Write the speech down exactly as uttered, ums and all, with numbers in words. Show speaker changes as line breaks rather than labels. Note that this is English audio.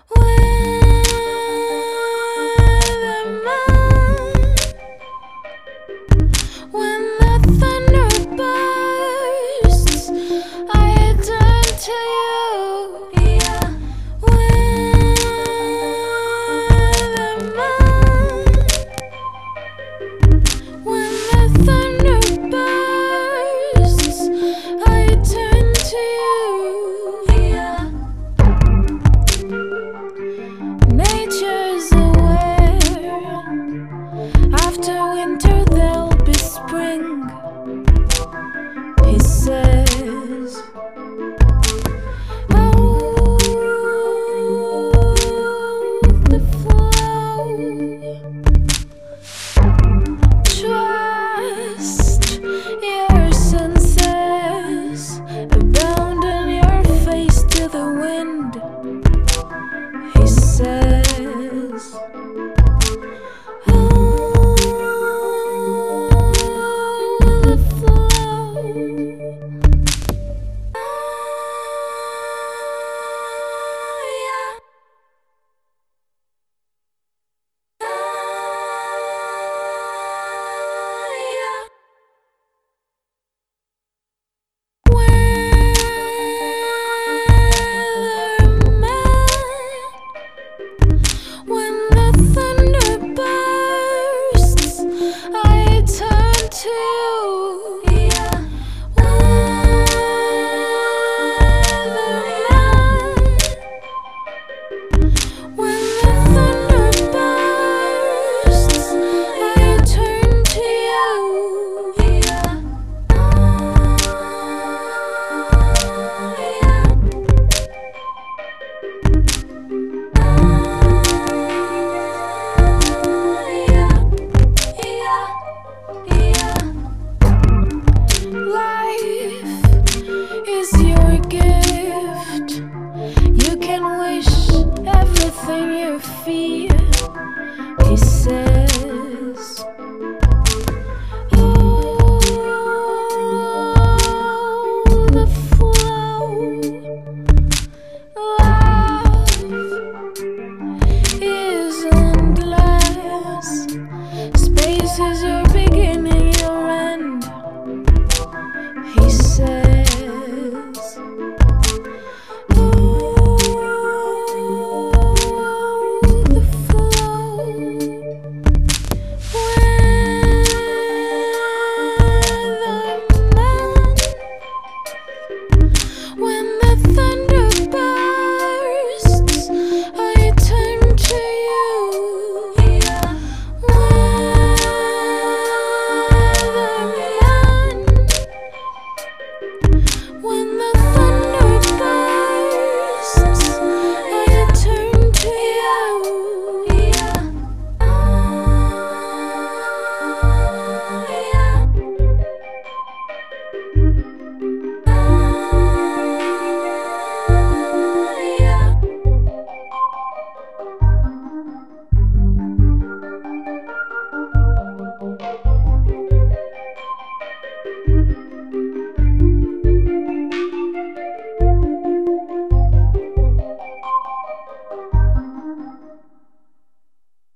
When the thunder bursts, I turn to you. Yeah. When the moon, when the thunder bursts, I turn to you. Yeah. Nature's aware. After winter there'll be spring, he says. Oh, the flow. Trust your senses, abandon your face to the wind, he says.